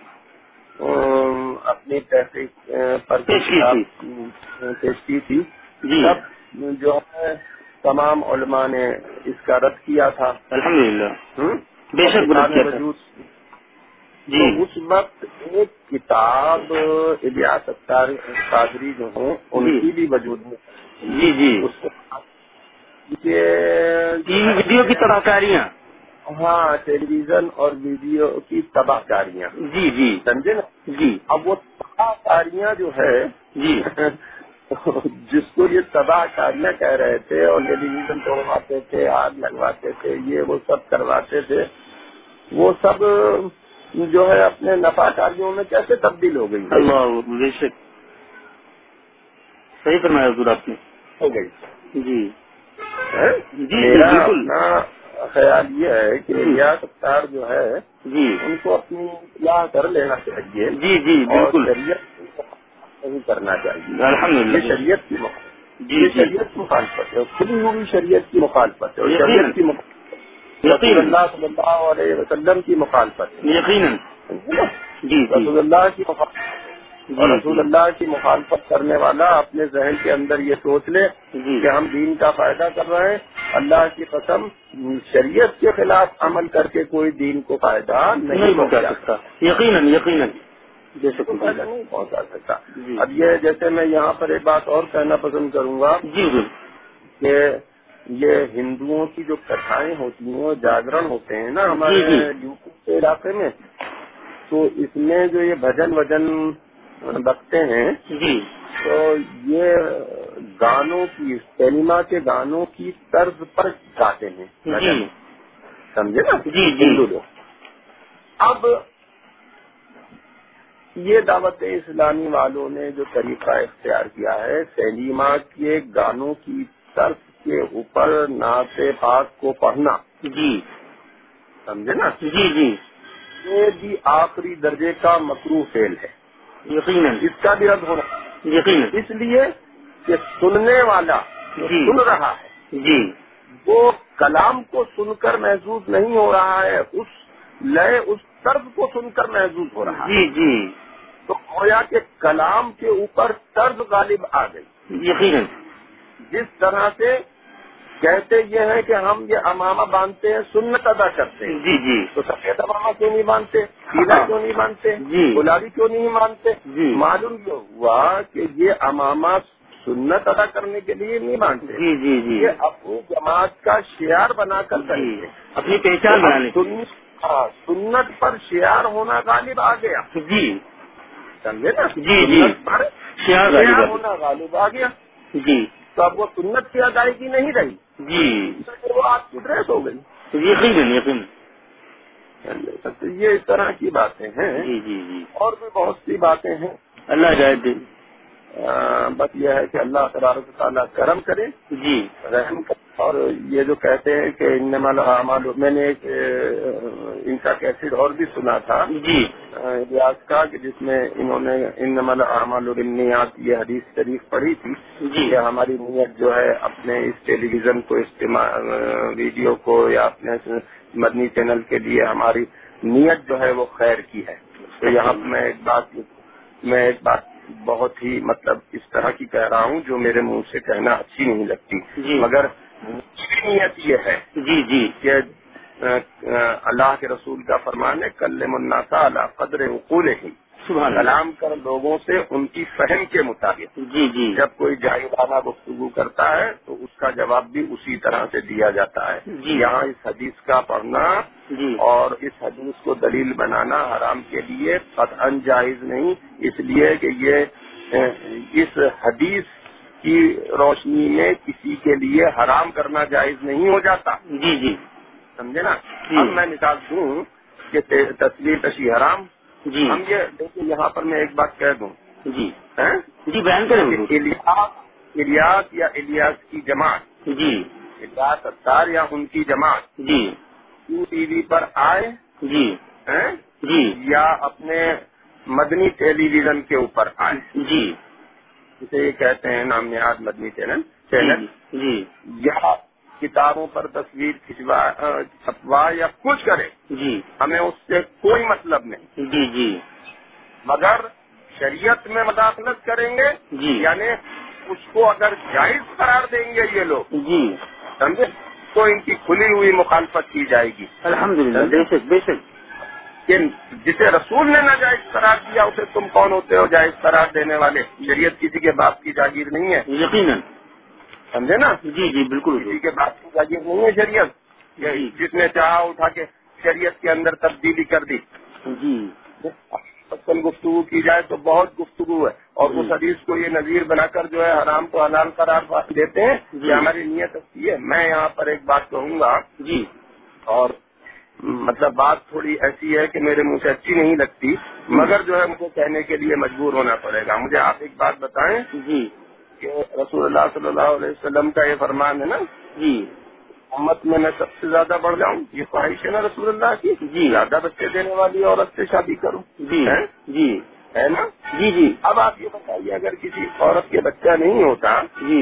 اپنی تحقیق پر پیش کی تھی۔ پیش کی تھی، جی تب جو ہے تمام علماء نے اس کا رد کیا تھا۔ الحمدللہ بے شک کتاب رد کیا تھا۔ وجود، جی تو اس وقت ایک کتاب الیاس اختر قادری جو ہیں ان کی بھی وجود میں، جی جی اس کو یہ ٹی وی ویڈیو کی تباہ کاریاں، ہاں، ٹیلی ویژن اور ویڈیو کی تباہ کاریاں، جی جی سمجھے نا؟ جی اب وہ تباہ کاریاں جو ہے جی جس کو یہ تباہ کاریاں کہہ رہے تھے، اور ٹیلی ویژن توڑواتے تھے، آگ لگواتے تھے، یہ وہ سب کرواتے تھے، وہ سب جو ہے اپنے نفع کاریوں میں کیسے تبدیل ہو گئی؟ اللہ بے شک صحیح فرمایا حضور آپ نے۔ ہو گئی۔ جی جی میرا بالکل۔ اپنا خیال یہ ہے کہ الیاس اختر جو ہے جی ان کو اپنی اصلاح کر لینا چاہیے، جی جی اور بالکل شریعت نہیں کرنا چاہیے۔ الحمدللہ یہ شریعت کی جی یہ جی شریعت کی مخالفت ہے، کھلی ہوئی شریعت کی مخالفت ہے، اور یقیناً شریعت کی رسول یقیناً اللہ صلی اللہ علیہ وسلم کی مخالفت ہے، یقیناً سمجھے نا؟ جی جی رسول اللہ کی مخالفت، اور جی رسول جی اللہ کی مخالفت کرنے والا اپنے ذہن کے اندر یہ سوچ لے جی کہ ہم دین کا فائدہ کر رہے ہیں، اللہ کی قسم شریعت کے خلاف عمل کر کے کوئی دین کو فائدہ نہیں پہنچا پہنچا سکتا، یقیناً یقیناً جیسے کو فائدہ نہیں پہنچا سکتا۔ جی اب یہ جیسے میں یہاں پر ایک بات اور کہنا پسند کروں گا جی جی کہ یہ ہندوؤں کی جو کتھائیں ہوتی ہیں، جاگرن ہوتے ہیں نا ہمارے جی یوپی کے علاقے میں، تو اس میں جو یہ بھجن وجن بکتے ہیں، جی تو یہ گانوں کی، سینما کے گانوں کی طرز پر گاتے ہیں بھجن، جی سمجھے نا؟ جی جی ہندو لوگ اب یہ دعوت اسلامی والوں نے جو طریقہ اختیار کیا ہے، سینما کے گانوں کی طرز کے اوپر نعت پاک کو پڑھنا، جی سمجھے نا؟ جی جی یہ بھی آخری درجے کا مکروہ فعل ہے، یقیناً اس کا بھی رد ہونا، یقیناً اس لیے کہ سننے والا جو جی سن رہا ہے جی وہ کلام کو سن کر محسوس نہیں ہو رہا ہے، اس لئے اس طرز کو سن کر محسوس ہو رہا ہے، جی جی تو گویا کہ کلام کے اوپر طرز غالب آ گئی۔ یقیناً جس طرح سے کہتے یہ ہیں کہ ہم یہ امامہ باندھتے ہیں، سنت ادا کرتے ہیں، جی جی تو سفید امامہ کیوں نہیں باندھتے، پیلا کیوں نہیں باندھتے، جی گلابی کیوں نہیں باندھتے؟ جی معلوم یہ ہوا کہ یہ امامہ سنت ادا کرنے کے لیے نہیں مانتے. جی جی جی یہ اپنی جماعت کا شعار بنا کر کریں گے, اپنی پہچان بنانے کی. سنت پر شعار ہونا غالب آ گیا. جی سمجھے نا, جی جی سنت پر شعار ہونا غالب آ گیا. جی تو اب وہ سنت کی ادائیگی نہیں رہی, جی وہ آپ کی ڈریس ہو گئی. یقین یقین. تو یہ اس طرح کی باتیں ہیں. جی جی جی اور بھی بہت سی باتیں ہیں. اللہ ہدایت دے. بس یہ ہے کہ اللہ تبارک و تعالیٰ کرم کرے, جی رحم کرے. اور یہ جو کہتے ہیں کہ انما الاعمال, میں نے ایک ان کا کیسٹ اور بھی سنا تھا جی ریاض کا, کہ جس میں انہوں نے انما الاعمال بالنیات یہ حدیث شریف پڑھی تھی جی کہ ہماری نیت جو ہے اپنے اس ٹیلی ویژن کو ویڈیو کو یا اپنے مدنی چینل کے لیے ہماری نیت جو ہے وہ خیر کی ہے. تو یہاں میں ایک بات بہت ہی مطلب اس طرح کی کہہ رہا ہوں جو میرے منہ سے کہنا اچھی نہیں لگتی, جی مگر نیت یہ ہے جی جی کہ اللہ کے رسول کا فرمان ہے کلم الناس علی قدر عقولہم, سبحان اللہ. کلام کر لوگوں سے ان کی فہم کے مطابق. جی جی جب کوئی جاہلانہ گفتگو کرتا ہے تو اس کا جواب بھی اسی طرح سے دیا جاتا ہے. جی یہاں اس حدیث کا پڑھنا جی اور اس حدیث کو دلیل بنانا حرام کے لیے قطعاً جائز نہیں, اس لیے کہ یہ اس حدیث کی روشنی میں کسی کے لیے حرام کرنا جائز نہیں ہو جاتا. جی جی سمجھے نا. جی. اب میں مثال دوں کہ تصویر کشی حرام. جی ہم یہ دیکھیں یہاں پر میں ایک بات کہہ دوں. جی جی بیان کریں حضور. الیاس یا الیاس کی جماعت, جی الیاس اتار یا ان کی جماعت جی ٹی وی پر آئے جی جی یا اپنے مدنی ٹیلی ویژن کے اوپر آئے, جی جسے یہ کہتے ہیں نام نہاد مدنی چینل, جی یا کتابوں پر تصویر چھپوا یا کچھ کرے, جی ہمیں اس سے کوئی مطلب نہیں. جی جی مگر شریعت میں مداخلت کریں گے, جی یعنی اس کو اگر جائز قرار دیں گے یہ لوگ, جی سمجھے, تو ان کی کھلی ہوئی مخالفت کی جائے گی. الحمدللہ. بے شک بے شک. کہ جسے رسول نے ناجائز قرار دیا اسے تم کون ہوتے ہو جائز قرار دینے والے؟ شریعت کسی کے باپ کی جاگیر نہیں ہے, یقیناً. سمجھے نا. جی جی بالکل. کسی کے باپ کی جاگیر نہیں ہے شریعت. جی. جس نے چاہا اٹھا کے شریعت کے اندر تبدیلی کر دی. جی گفتگو کی جائے تو بہت گفتگو ہے, اور اس حدیث کو یہ نظیر بنا کر جو ہے حرام کو حلال قرار دیتے ہیں. جی. کہ ہماری نیت اچھی ہے. میں یہاں پر ایک بات کہوں گا, جی اور مطلب بات تھوڑی ایسی ہے کہ میرے منہ سے اچھی نہیں لگتی, مگر جو ہے مجھے کہنے کے لیے مجبور ہونا پڑے گا. مجھے آپ ایک بات بتائیں جی کہ رسول اللہ صلی اللہ علیہ وسلم کا یہ فرمان ہے نا, جی امت میں سب سے زیادہ بڑھ جاؤں, یہ خواہش ہے نا رسول اللہ کی, جی. زیادہ بچے دینے والی عورت سے شادی کروں, جی جی ہے نا. جی جی اب آپ یہ بتائیے اگر کسی عورت کے بچہ نہیں ہوتا جی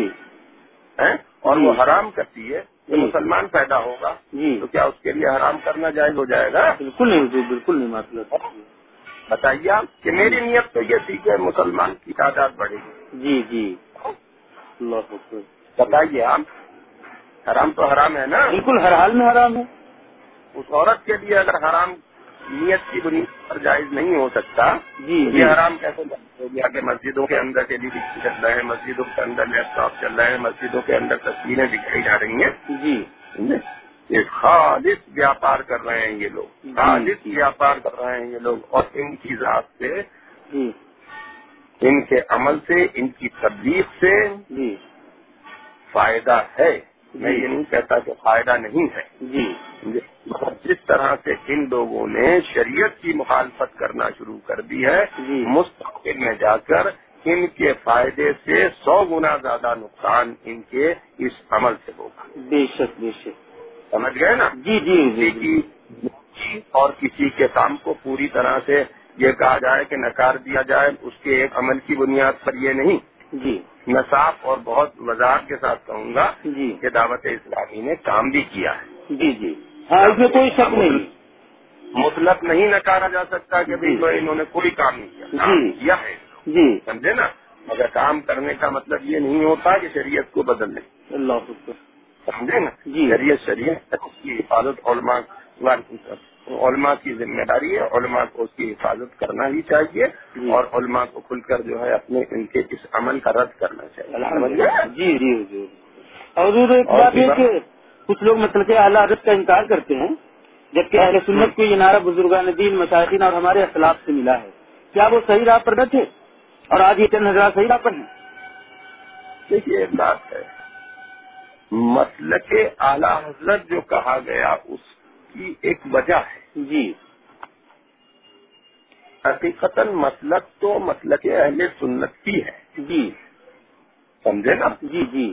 اور جی. وہ حرام کرتی ہے, جی. مسلمان پیدا ہوگا, جی تو کیا اس کے لیے حرام کرنا جائز ہو جائے گا؟ بالکل نہیں جی, بالکل نہیں. مطلب بتائیے آپ کہ میری نیت تو یہ تھی کہ مسلمان کی تعداد بڑھے گی. جی جی اللہ اکبر. بتائیے آپ, حرام تو حرام ہے نا. بالکل ہر حال میں حرام ہے. اس عورت کے لیے اگر حرام نیت کی بنیاد پر جائز نہیں ہو سکتا, جی تو جی یہ حرام کیسے ہو گیا کہ مسجدوں کے اندر ٹیلی ویژن چل رہے ہیں, مسجدوں کے اندر لیپ ٹاپ چل رہے ہیں, مسجدوں کے اندر تصویریں دکھائی جا رہی ہیں. جی یہ خالص ویاپار کر رہے ہیں یہ لوگ, خالص ویاپار کر رہے ہیں یہ لوگ, اور ان کی ذات سے, جی ان کے عمل سے, ان کی تبلیغ سے جی فائدہ ہے. میں یہ نہیں کہتا کہ فائدہ نہیں ہے. جی جس طرح سے ان لوگوں نے شریعت کی مخالفت کرنا شروع کر دی ہے, جی. مستقبل میں جا کر ان کے فائدے سے 100 گنا زیادہ نقصان ان کے اس عمل سے ہوگا. بے شک بے شک. سمجھ گئے نا. جی جی کسی کی اور کسی کے کام کو پوری طرح سے یہ کہا جائے کہ نکار دیا جائے, اس کے ایک عمل کی بنیاد پر یہ نہیں. جی میں صاف اور بہت وضاحت کے ساتھ کہوں گا جی کہ دعوت اسلامی نے کام بھی کیا ہے. جی جی ہاں, اس میں کوئی شک نہیں. مطلق نہیں نکارا جا سکتا کہ انہوں نے کوئی کام نہیں کیا, کام کیا ہے. جی سمجھے نا. مگر کام کرنے کا مطلب یہ نہیں ہوتا کہ شریعت کو بدل لیں. اللہ حافظ. سمجھے نا. جی. شریعت اس کی حفاظت علماء علماء کی ذمہ داری ہے، علماء کو اس کی حفاظت کرنا ہی چاہیے اور علماء کو کھل کر جو ہے اپنے ان کے اس عمل کا رد کرنا چاہیے. جی جی حضور. حضور ایک بات یہ کہ کچھ لوگ مطلب کہ اعلیٰ حضرت کا انکار کرتے ہیں، جبکہ اہل سنت کو یہ نعرہ بزرگان دین مشائخین اور ہمارے اخلاق سے ملا ہے. کیا وہ صحیح راہ پر نہ تھے اور آج یہ چند حضرات صحیح راہ پر ہیں؟ دیکھیے ایک بات ہے، مسلک اعلیٰ حضرت جو کہا گیا اس کی ایک وجہ ہے. جی. حقیقتاً مسلک تو مسلک اہل سنت کی ہے. جی. سمجھے نا؟ جی جی.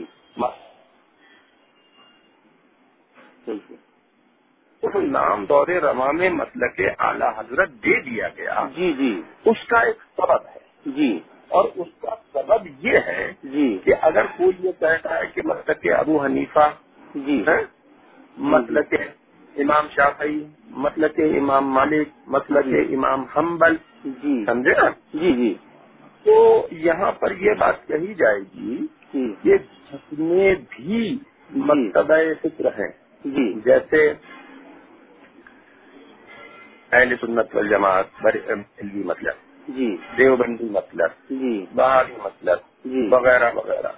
اس نام دور رواں میں مسلک اعلیٰ حضرت دے دیا گیا. جی جی. اس کا ایک سبب ہے. جی. اور اس کا سبب یہ ہے جی. کہ اگر کوئی یہ کہتا ہے کہ مسلک ابو حنیفہ جی. مسلک امام شافعی، مسلک امام مالک، مسلک امام حنبل، جی. سمجھے نا؟ جی جی. تو یہاں پر یہ بات کہی جائے گی کہ جتنے بھی مقتدہ فکر ہیں، جی. جیسے اہل سنت والجماعت، بریلوی مطلب، جی. دیوبندی مطلب، جی. بہاری مطلب، جی. وغیرہ وغیرہ،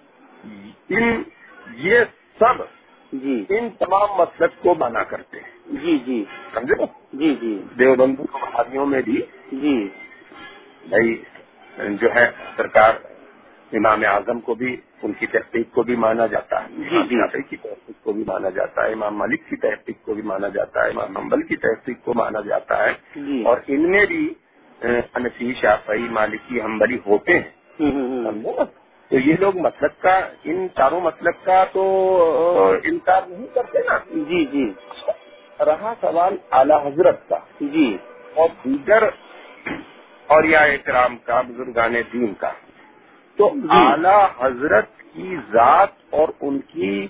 یہ سب جی. ان تمام مسلک کو بنا کرتے ہیں. جی جی. سمجھے؟ جی جی. دیوبندی کو بہاریوں میں بھی جی. بھائی جو ہے سرکار امام اعظم کو بھی ان کی تحقیق کو بھی مانا جاتا ہے، امام شافعی کی تحقیق کو بھی مانا جاتا ہے، امام مالک کی تحقیق کو بھی مانا جاتا ہے، امام حنبل کی تحقیق کو مانا جاتا ہے. اور ان میں بھی حنفی، شافعی، مالکی، حنبلی ہوتے ہیں. سمجھے نا؟ تو یہ لوگ مسلک کا، ان چاروں مسلک کا تو انکار نہیں کرتے نا. جی جی. رہا سوال اعلیٰ حضرت کا جی. اور دیگر اولیاء کرام کا، بزرگان دین کا، تو اعلیٰ حضرت کی ذات اور ان کی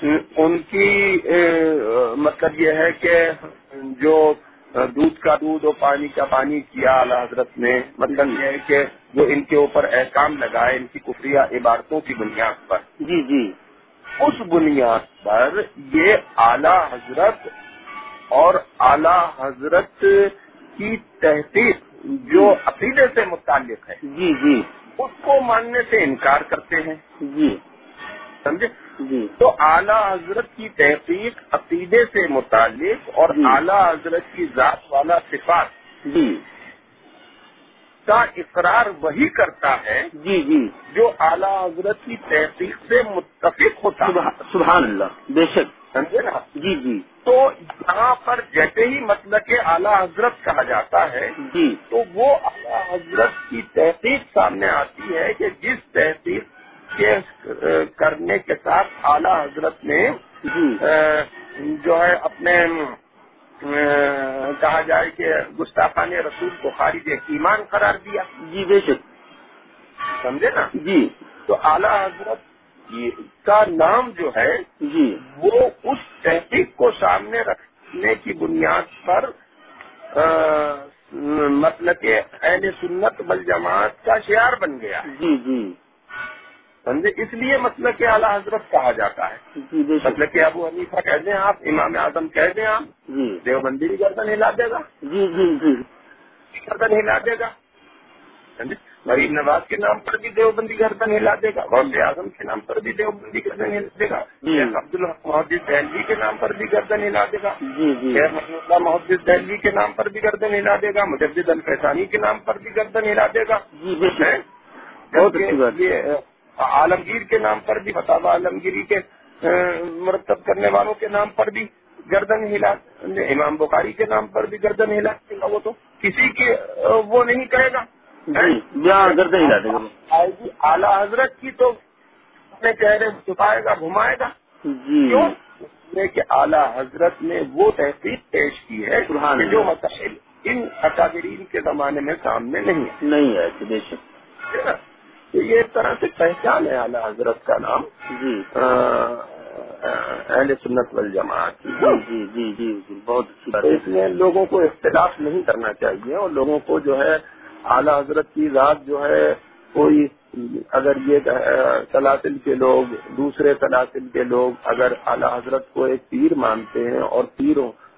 مطلب یہ ہے کہ جو دودھ کا دودھ اور پانی کا پانی کیا اعلیٰ حضرت نے، مطلب یہ ہے کہ جو ان کے اوپر احکام لگائے ان کی کفریہ عبارتوں کی بنیاد پر، جی جی، اس بنیاد پر یہ اعلیٰ حضرت اور اعلیٰ حضرت کی تحقیق جو عقیدے سے متعلق ہے، جی جی، اس کو ماننے سے انکار کرتے ہیں. جی سمجھے؟ جی. تو اعلیٰ حضرت کی تحقیق عقیدے سے متعلق اور اعلیٰ حضرت کی ذات والا صفات جی کا اقرار وہی کرتا ہے جی جی جو اعلیٰ حضرت کی تحقیق سے متفق ہوتا ہے. سبحان اللہ، بے شک. سمجھے نا؟ جی جی. تو یہاں پر جیسے ہی مسلک اعلیٰ حضرت کہا جاتا ہے جی تو وہ اعلیٰ حضرت کی تحقیق سامنے آتی ہے کہ جس تحقیق کے کرنے کے ساتھ اعلیٰ حضرت نے جی جو ہے اپنے کہا جائے کہ گستاخان رسول کو خارج ایمان قرار دیا. جی بے شک. سمجھے نا؟ جی. تو اعلیٰ حضرت کا نام جو ہے جی وہ اس تحقیق کو سامنے رکھنے کی بنیاد پر مطلب کہ اہل سنت والجماعت کا شعار بن گیا ہے. جی جی سمجھے؟ اس لیے مطلب کہ اعلیٰ حضرت کہا جاتا ہے. جی بے شک. مطلب کہ ابو حنیفہ کہہ دیں آپ، امام اعظم کہہ دیں آپ، جی دیوبندی بھی گردن ہلا دے گا. جی جی جی گردن ہلا دے گا. غریب نواز کے نام پر بھی دیوبندی گردن ہلا دے گا، غوث اعظم کے نام پر بھی دیوبندی گردن ہلا دے گا، شیخ عبدالحق محدث دہلوی کے نام پر بھی گردن ہلا دے گا، جی جی شیخ محمود اللہ محدث دہلوی کے نام پر بھی گردن ہلا دے گا، مجدد الفیضانی کے نام پر بھی گردن ہلا دے گا. جی بے شک. بہت اچھی بات. یہ عالمگیر کے نام پر بھی، فتاوی عالمگیری کے مرتب کرنے والوں کے نام پر بھی گردن ہلا، امام بخاری کے نام پر بھی گردن ہلا دے گا. وہ تو کسی کے وہ نہیں کہے گا. جی گردن ہلا دے گا. آئے گی اعلیٰ حضرت کی تو اپنے چہرے چھپائے گا، گھمائے گا. جی کیوں؟ اس لیے کہ اعلیٰ حضرت نے وہ تحقیق پیش کی ہے کہ جو مسائل ان اکابرین کے زمانے میں سامنے نہیں ہے. بے شک. تو یہ ایک طرح سے پہچان ہے اعلیٰ حضرت کا نام جی اہل سنت والجماعت کی. جی جی جی جی بہت اچھی بات تو ہے. اس میں لوگوں کو اختلاف نہیں کرنا چاہیے اور لوگوں کو جو ہے اعلیٰ حضرت کی ذات جو ہے کوئی اگر یہ سلاسل کے لوگ، دوسرے سلاسل کے لوگ اگر اعلیٰ حضرت کو ایک پیر مانتے ہیں اور پیروں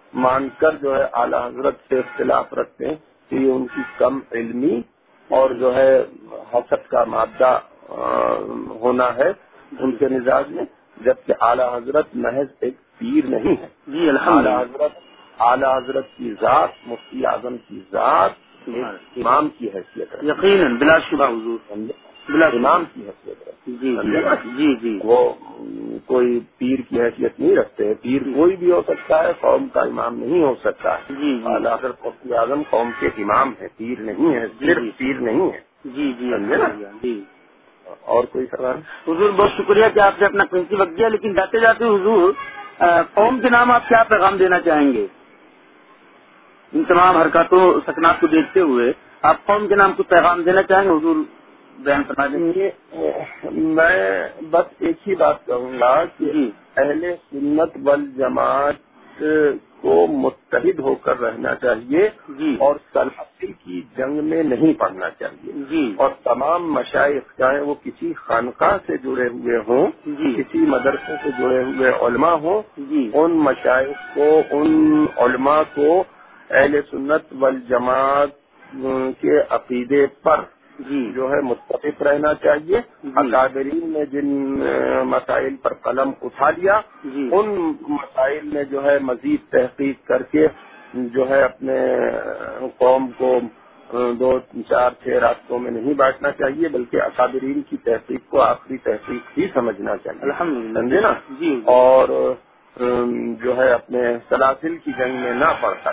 مان کر جو ہے اعلیٰ حضرت سے اختلاف رکھتے ہیں کہ یہ ان کی کم علمی اور جو ہے حسد کا مادہ ہونا ہے ان کے مزاج میں، جبکہ اعلیٰ حضرت محض ایک پیر نہیں ہے. جی اعلیٰ حضرت کی ذات، مفتی اعظم کی ذات ایک امام کی حیثیت ہے، یقیناً بلا شبہ حضور، امام کی حیثیت ہے. جی وہ کوئی پیر کی حیثیت نہیں رکھتے. پیر کوئی بھی ہو سکتا ہے، قوم کا امام نہیں ہو سکتا ہے. اعلیٰ حضرت مفتی اعظم قوم کے امام ہے، پیر نہیں ہے، صرف پیر نہیں ہے. جی. اور کوئی سوال؟ حضور بہت شکریہ کہ آپ نے اپنا قیمتی وقت دیا، لیکن جاتے جاتے حضور قوم کے نام آپ کیا پیغام دینا چاہیں گے؟ ان تمام حرکاتوں سکنات کو دیکھتے ہوئے آپ قوم کے نام کو پیغام دینا چاہیں گے حضور؟ بیان فرما دیں. میں بس ایک ہی بات کہوں گا کہ اہل سنت والجماعت کو متحد ہو کر رہنا چاہیے اور سلاسل کی جنگ میں نہیں پڑنا چاہیے. اور تمام مشائخ چاہے وہ کسی خانقاہ سے جڑے ہوئے ہوں، کسی مدرسے سے جڑے ہوئے علماء ہوں، ان مشائخ کو، ان علماء کو اہل سنت والجماعت کے عقیدے پر جو ہے متفق رہنا چاہیے. اکابرین نے جن مسائل پر قلم اٹھا لیا ان مسائل میں جو ہے مزید تحقیق کر کے جو ہے اپنے قوم کو 2 4 6 راستوں میں نہیں بانٹنا چاہیے، بلکہ اکابرین کی تحقیق کو آخری تحقیق ہی سمجھنا چاہیے. سمجھے نا؟ اور جو ہے اپنے سلاسل کی جنگ میں نہ پڑتا.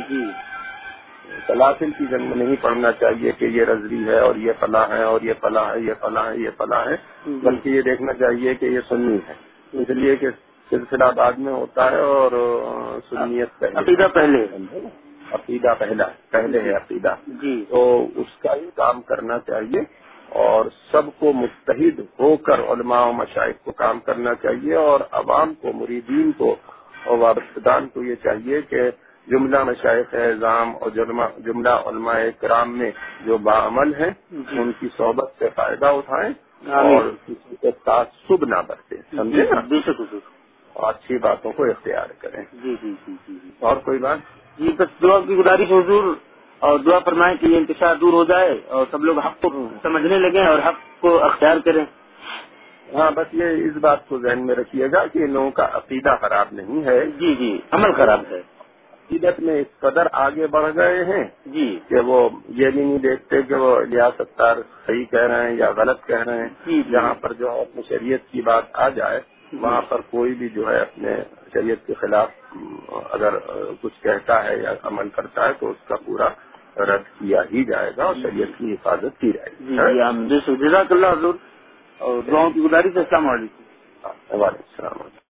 سلاسل کی جنگ میں نہیں پڑھنا چاہیے کہ یہ رضوی ہے اور یہ فلاں ہے اور یہ فلاں ہے، یہ فلاں ہے، یہ فلاں ہے، بلکہ یہ دیکھنا چاہیے کہ یہ سنی ہے، اس لیے کہ سلسلہ بعد میں ہوتا ہے اور سنیت عقیدہ پہلے ہے عقیدہ. تو اس کا ہی کام کرنا چاہیے اور سب کو متحد ہو کر علماء و مشائخ کو کام کرنا چاہیے، اور عوام کو، مریدین کو اور وابستگان کو یہ چاہیے کہ جملہ مشائخ اعظام اور جملہ علماء کرام میں جو باعمل ہیں ان کی صحبت سے فائدہ اٹھائیں اور کسی کے تعصب نہ برتیں. سمجھے نا؟ اور اچھی باتوں کو اختیار کریں. اور کوئی بات؟ بس دعا کی گزارش حضور، اور دعا فرمائیں کہ یہ انتشار دور ہو جائے اور سب لوگ حق کو سمجھنے لگیں اور حق کو اختیار کریں. ہاں، بس یہ اس بات کو ذہن میں رکھیے گا کہ ان لوگوں کا عقیدہ خراب نہیں ہے. عمل خراب ہے. عقیدت میں اس قدر آگے بڑھ گئے ہیں کہ وہ یہ بھی نہیں دیکھتے کہ وہ الیاس ستار صحیح کہہ رہے ہیں یا غلط کہہ رہے ہیں. جہاں پر جو ہے اپنی شریعت کی بات آ جائے وہاں پر کوئی بھی جو ہے اپنے شریعت کے خلاف اگر کچھ کہتا ہے یا عمل کرتا ہے تو اس کا پورا رد کیا ہی جائے گا اور شریعت کی حفاظت کی جائے گی. جزاک اللہ حضور، اور دعاؤں کی گزارش. السلام علیکم. وعلیکم السلام.